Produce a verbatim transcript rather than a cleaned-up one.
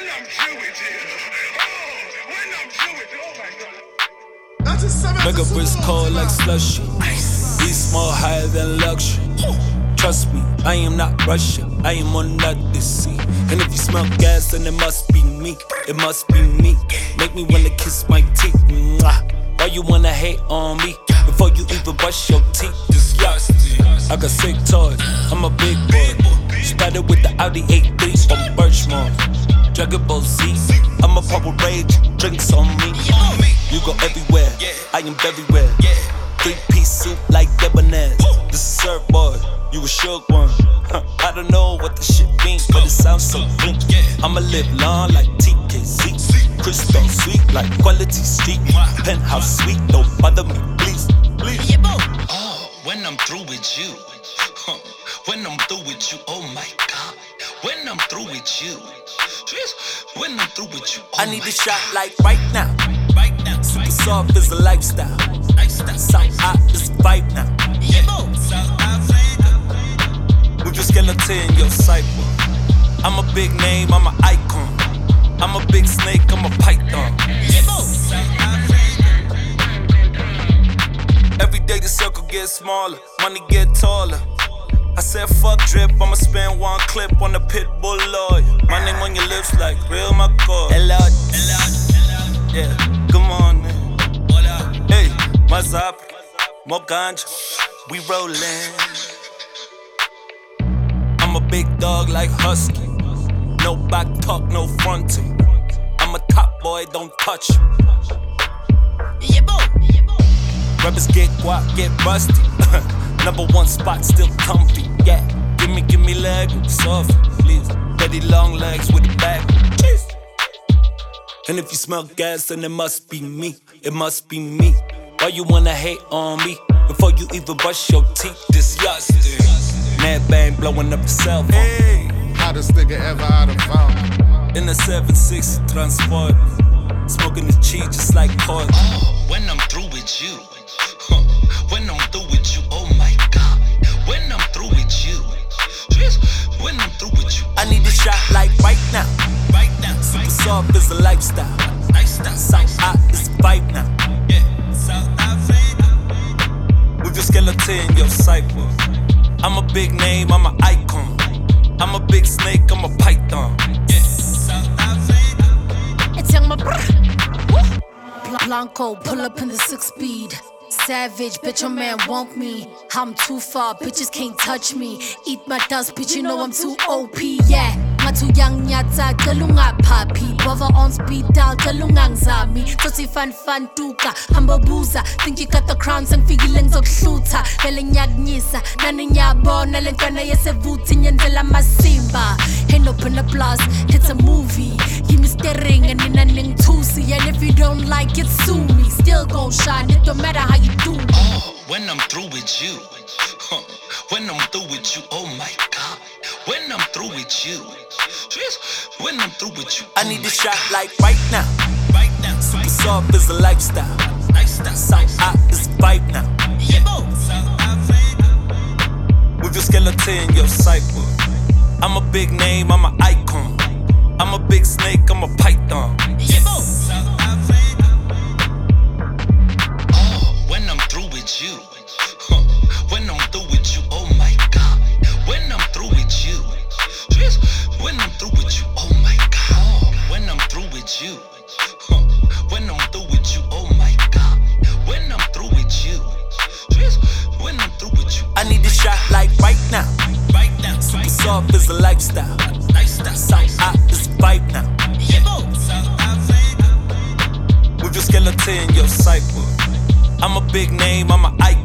I'm through with you. Oh, when I'm through with you. Oh my God. Mega wrist cold like slushy. Be small, higher than luxury. Trust me, I am not Russian. I am on another sea. And if you smell gas, then it must be me. It must be me. Make me wanna kiss my teeth. Mwah. Why you wanna hate on me before you even brush your teeth? Disgusting. I got sick toys. I'm a big boy. Started with the Audi eight three from Birchmore. Dragon Ball Z. I'm a purple rage. Drinks on me. You go everywhere. I am everywhere. Three-piece suit like Debonair. This is surfboard. You a shook one. Huh. I don't know what the shit means, but it sounds so good. I'ma live long like T K Z. Crystal sweet like Quality Street. Penthouse sweet, don't bother me, please. Please. Oh, when I'm through with you. Huh. When I'm through with you, oh my God. When I'm through with you. When I'm through with you, oh I need my a shot God. like right now. Right now. Super soft is a lifestyle. South hot is a vibe now. Move your skeleton, your cycle. I'm a big name, I'm an icon. I'm a big snake, I'm a python. Every day the circle gets smaller, money get taller. I said fuck drip, I'ma spend one clip on the pit bull lawyer. My name on your lips like real McCoy. Hello, yeah, come on, man. Hey, what's up? More ganja, we rollin'. I'm a big dog like Husky. No back talk, no fronting. I'm a top boy, don't touch me. Rappers get guap, get rusty. Number one spot, still comfy. Yeah, give me, give me leg, soft, please. Daddy long legs with a bag. Cheese. And if you smell gas, then it must be me. It must be me. Why you wanna hate on me before you even brush your teeth? Disgusting. Mad bang blowing up the cell phone. Hey. Hottest nigga ever out of found. In a seven sixty transport, smoking the cheese just like corn. Oh, when I'm through with you. Huh. When I'm through with you, oh my God. When I'm through with you. When I'm through with you, oh I need a shot like right now. Right now. Super soft is a lifestyle. Lifestyle. South hot is a vibe now. Yeah. South Africa. Move your skeleton, your cycle. I'm a big name, I'm an icon. I'm a big snake, I'm a python. Yeah. South Africa. It's young my brother. Blanco, pull up in the six speed. Savage, bitch, your man want me. I'm too far, bitches can't touch me. Eat my dust, bitch, you know I'm too O P, yeah. I'm too young, nyata, galunga papi. Brother on speed dial, galungang zami. Toti fan fan tuka, hambabuza. Think you got the crowns and feelings of shoota. Vele nyagnyisa, nani nyabona. Lentwana yesevuti, nyendela masimba. Ain't open the plus, it's a movie. Give me staring and in a ning tusi. And if you don't like it, sue me. Still gon' shine, it don't matter how you do me. Oh, when I'm through with you. Huh. When I'm through with you, oh my God. When I'm through with you. When I'm through with you, oh I need my a shot God. like right now. Right now. Super soft is a lifestyle. Lifestyle. South hot is a vibe now. Yeah. South Africa. Move your skeleton, your cycle. I'm a big name, I'm an icon. I'm a big snake, I'm a python. Yeah. South Africa. Oh, when I'm through with you. Huh. When I'm through with you, oh my God. When I'm through with you. When I'm through with you, oh my God. Oh, when I'm through with you. Huh. When I'm through with you, oh my God. When I'm through with you. When I'm through with you, I need a shot like right now. right now. Super soft is a lifestyle. Lifestyle. South hot is a vibe now. Yeah. South Africa. Move your skeleton, your cycle. I'm a big name, I'm an icon.